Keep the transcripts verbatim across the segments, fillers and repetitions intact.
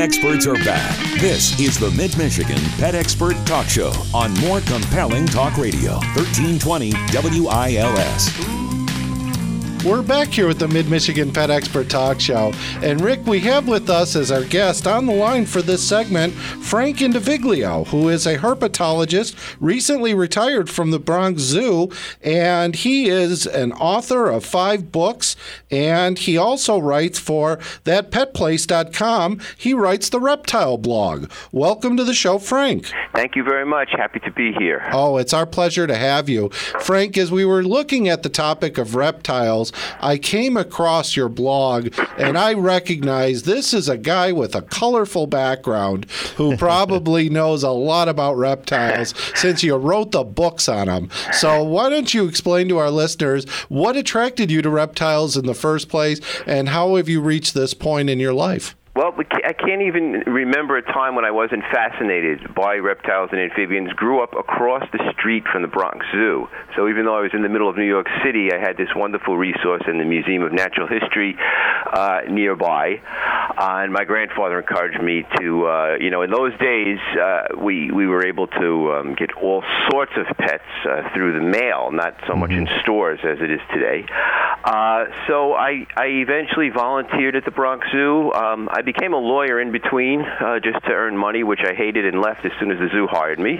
experts are back. This is the Mid-Michigan Pet Expert Talk Show on More Compelling Talk Radio, thirteen twenty W I L S. We're back here with the Mid-Michigan Pet Expert Talk Show. And Rick, we have with us as our guest on the line for this segment, Frank Indiviglio, who is a herpetologist, recently retired from the Bronx Zoo, and he is an author of five books, and he also writes for that pet place dot com. He writes the reptile blog. Welcome to the show, Frank. Thank you very much. Happy to be here. Oh, it's our pleasure to have you. Frank, as we were looking at the topic of reptiles, I came across your blog, and I recognize this is a guy with a colorful background who probably knows a lot about reptiles since you wrote the books on them. So why don't you explain to our listeners what attracted you to reptiles in the first place, and how have you reached this point in your life? Well, I can't even remember a time when I wasn't fascinated by reptiles and amphibians. Grew up across the street from the Bronx Zoo. So even though I was in the middle of New York City, I had this wonderful resource in the Museum of Natural History uh, nearby. Uh, and my grandfather encouraged me to, uh, you know, in those days, uh, we, we were able to um, get all sorts of pets uh, through the mail, not so much in stores as it is today. Uh, so I, I eventually volunteered at the Bronx Zoo. Um, I became a lawyer in between uh, just to earn money, which I hated and left as soon as the zoo hired me.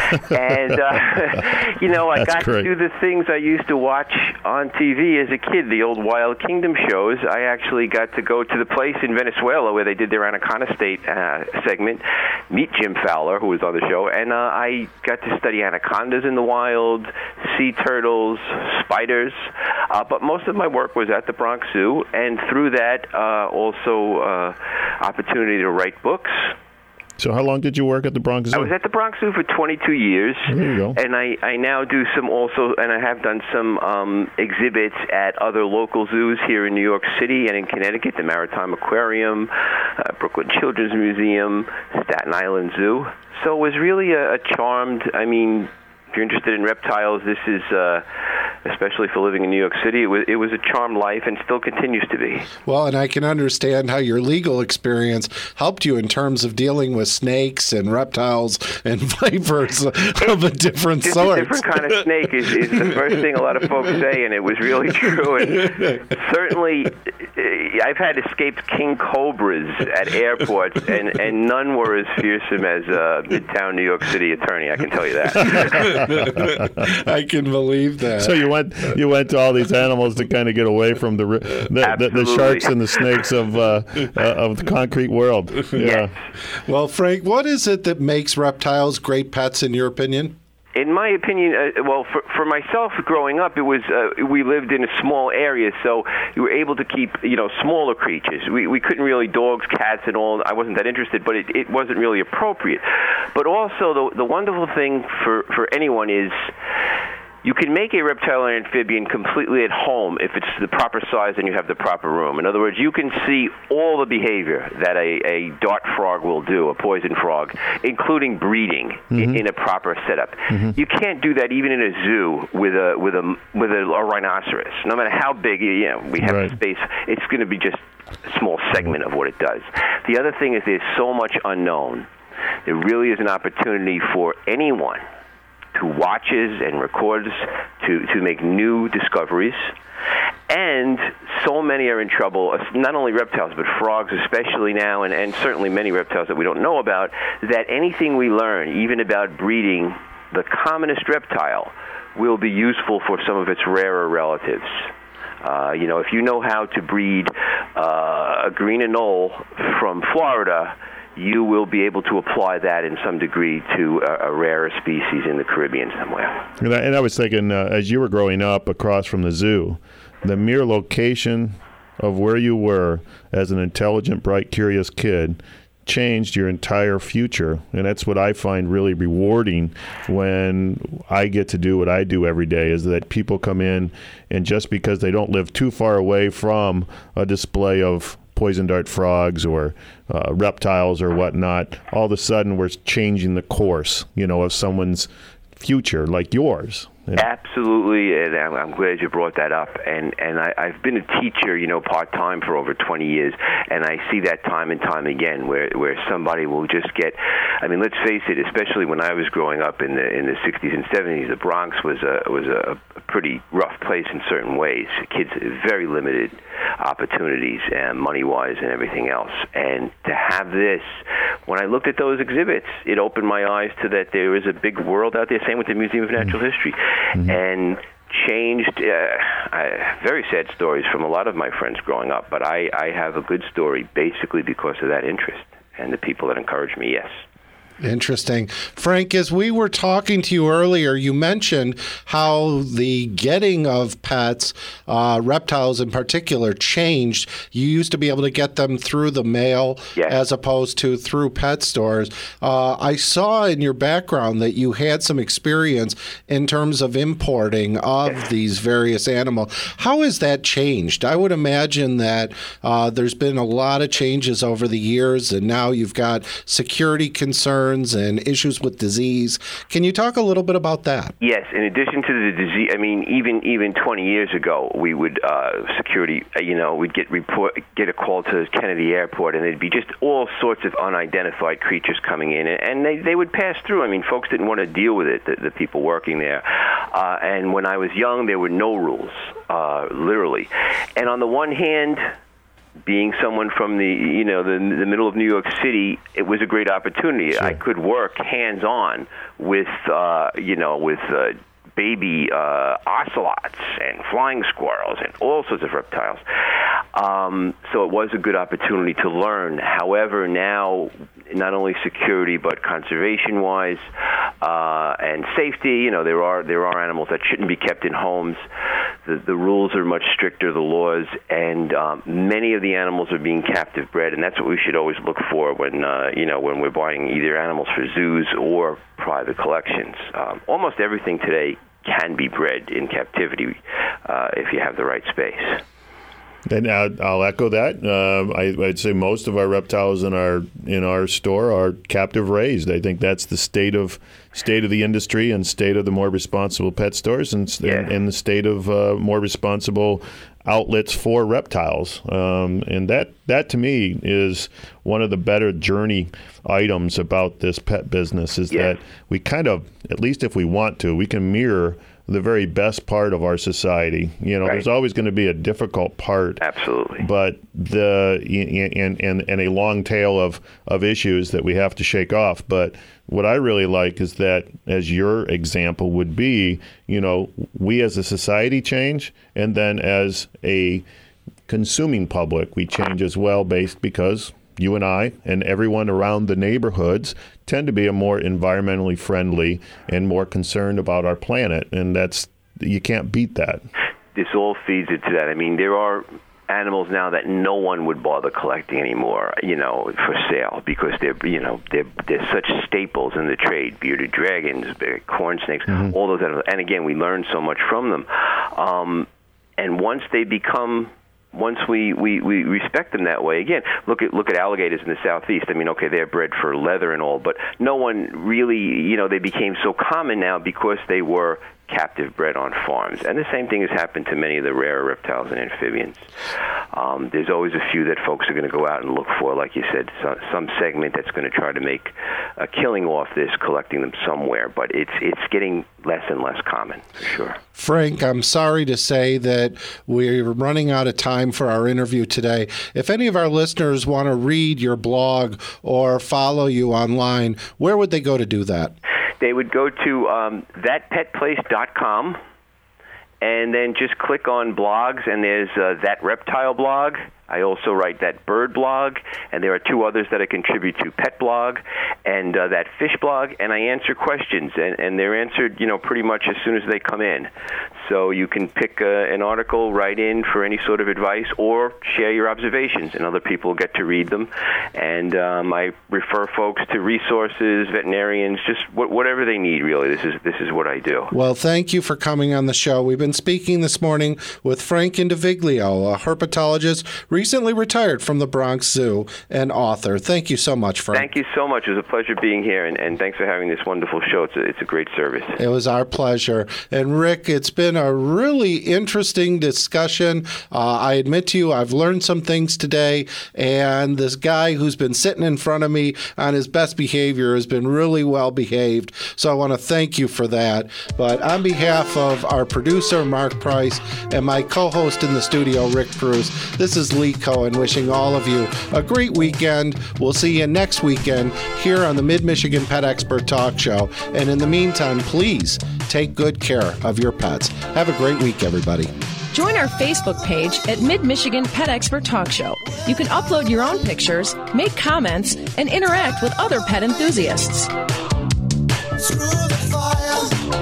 And, uh, you know, I That's got great. to do the things I used to watch on T V as a kid, the old Wild Kingdom shows. I actually got to go to the place in Venezuela where they did their Anaconda State uh, segment, meet Jim Fowler, who was on the show, and uh, I got to study anacondas in the wild, sea turtles, spiders. Uh, but most of my work was at the Bronx Zoo, and through that, uh, also uh, opportunity to write books. So how long did you work at the Bronx Zoo? I was at the Bronx Zoo for twenty-two years, There you go. and I, I now do some also, and I have done some um, exhibits at other local zoos here in New York City and in Connecticut, the Maritime Aquarium, uh, Brooklyn Children's Museum, Staten Island Zoo. So it was really a, a charmed, I mean, if you're interested in reptiles, this is, uh, especially for living in New York City, it was, it was a charmed life and still continues to be. Well, and I can understand how your legal experience helped you in terms of dealing with snakes and reptiles and vipers of a different Just sort. a different kind of snake is, is the first thing a lot of folks say, and it was really true. And certainly, uh, I've had escaped king cobras at airports, and, and none were as fearsome as a Midtown New York City attorney, I can tell you that. I can believe that. So you went you went to all these animals to kind of get away from the the, the, the sharks and the snakes of uh, uh, of the concrete world. Yeah. Yes. Well, Frank, what is it that makes reptiles great pets in your opinion? In my opinion, uh, well, for, for myself, growing up, it was uh, we lived in a small area, so you were able to keep, you know, smaller creatures. We we couldn't really dogs, cats, and all. I wasn't that interested, but it, it wasn't really appropriate. But also, the the wonderful thing for for anyone is, you can make a reptile or amphibian completely at home if it's the proper size and you have the proper room. In other words, you can see all the behavior that a, a dart frog will do, a poison frog, including breeding mm-hmm. in, in a proper setup. Mm-hmm. You can't do that even in a zoo with a with a with a, a rhinoceros. No matter how big, you know, we have right. space, it's going to be just a small segment of what it does. The other thing is there's so much unknown. There really is an opportunity for anyone who watches and records to, to make new discoveries. And so many are in trouble, not only reptiles, but frogs especially now, and, and certainly many reptiles that we don't know about, that anything we learn, even about breeding the commonest reptile, will be useful for some of its rarer relatives. Uh, you know, if you know how to breed uh, a green anole from Florida, you will be able to apply that in some degree to a, a rarer species in the Caribbean somewhere. And I, and I was thinking, uh, as you were growing up across from the zoo, the mere location of where you were as an intelligent, bright, curious kid changed your entire future. And that's what I find really rewarding when I get to do what I do every day, is that people come in, and just because they don't live too far away from a display of poison dart frogs or uh, reptiles or whatnot, all of a sudden we're changing the course, you know, of someone's future like yours. Absolutely, and I'm, I'm glad you brought that up. And and I, I've been a teacher, you know, part time for over twenty years, and I see that time and time again, where where somebody will just get. I mean, let's face it. Especially when I was growing up in the in the sixties and seventies, the Bronx was a was a pretty rough place in certain ways. Kids very limited opportunities, and money wise, and everything else. And to have this, when I looked at those exhibits, it opened my eyes to that there is a big world out there. Same with the Museum of Natural History. Mm-hmm. And changed uh, I, very sad stories from a lot of my friends growing up, but I, I have a good story basically because of that interest and the people that encouraged me, yes. Interesting. Frank, as we were talking to you earlier, you mentioned how the getting of pets, uh, reptiles in particular, changed. You used to be able to get them through the mail yes. as opposed to through pet stores. Uh, I saw in your background that you had some experience in terms of importing of yes. these various animals. How has that changed? I would imagine that uh, there's been a lot of changes over the years, and now you've got security concerns and issues with disease. Can you talk a little bit about that? Yes. In addition to the disease, I mean, even even twenty years ago, we would uh, security. You know, we'd get report, get a call to Kennedy Airport, and there'd be just all sorts of unidentified creatures coming in, and they they would pass through. I mean, folks didn't want to deal with it. The, the people working there, uh, and when I was young, there were no rules, uh, literally. And on the one hand, being someone from the, you know, the, the middle of New York City, it was a great opportunity. Sure. I could work hands-on with, uh, you know, with uh, baby uh, ocelots and flying squirrels and all sorts of reptiles. Um, so it was a good opportunity to learn. However, now, not only security but conservation-wise uh, and safety, you know, there are there are animals that shouldn't be kept in homes. The, the rules are much stricter, the laws, and um, many of the animals are being captive bred, and that's what we should always look for when uh, you know when we're buying either animals for zoos or private collections. Um, almost everything today can be bred in captivity uh, if you have the right space. And I'll echo that. Uh, I, I'd say most of our reptiles in our in our store are captive raised. I think that's the state of state of the industry and state of the more responsible pet stores, and, yeah. and, and the state of uh, more responsible outlets for reptiles. Um, and that that to me is one of the better journey items about this pet business is yeah. that we kind of, at least if we want to, we can mirror the very best part of our society. You know, right. There's always going to be a difficult part. Absolutely. But the and and and a long tail of of issues that we have to shake off. But what I really like is that, as your example would be, you know, we as a society change, and then as a consuming public, we change as well, based because you and I and everyone around the neighborhoods tend to be a more environmentally friendly and more concerned about our planet, and that's you can't beat that. This all feeds into that. I mean, there are animals now that no one would bother collecting anymore, you know, for sale, because they're, you know, they're they're such staples in the trade. Bearded dragons, corn snakes, mm-hmm. all those animals. And again, we learn so much from them. Um, and once they become Once we, we, we respect them that way, again, look at look at alligators in the southeast. I mean, okay, they're bred for leather and all, but no one really, you know, they became so common now because they were captive bred on farms. And the same thing has happened to many of the rarer reptiles and amphibians. Um, there's always a few that folks are going to go out and look for, like you said, so, some segment that's going to try to make a killing off this, collecting them somewhere. But it's it's getting less and less common, for sure. Frank, I'm sorry to say that we're running out of time for our interview today. If any of our listeners want to read your blog or follow you online, where would they go to do that? They would go to um, that pet place dot com and then just click on blogs, and there's uh, That Reptile blog. I also write That Bird blog, and there are two others that I contribute to, Pet blog and uh, That Fish blog, and I answer questions, and, and they're answered, you know, pretty much as soon as they come in. So you can pick uh, an article, write in for any sort of advice, or share your observations, and other people get to read them. And um, I refer folks to resources, veterinarians, just wh- whatever they need, really. This is this is what I do. Well, thank you for coming on the show. We've been speaking this morning with Frank Indiviglio, a herpetologist, recently retired from the Bronx Zoo and author. Thank you so much, Frank. Thank you so much. It was a pleasure being here, and, and thanks for having this wonderful show. It's a, it's a great service. It was our pleasure. And Rick, it's been a really interesting discussion. Uh, I admit to you, I've learned some things today, and this guy who's been sitting in front of me on his best behavior has been really well behaved. So I want to thank you for that. But on behalf of our producer, Mark Price, and my co-host in the studio, Rick Cruz, this is Lee Cohen wishing all of you a great weekend. We'll see you next weekend here on the Mid-Michigan Pet Expert Talk Show. And in the meantime, please take good care of your pets. Have a great week, everybody. Join our Facebook page at Mid-Michigan Pet Expert Talk Show. You can upload your own pictures, make comments, and interact with other pet enthusiasts. Through the fire.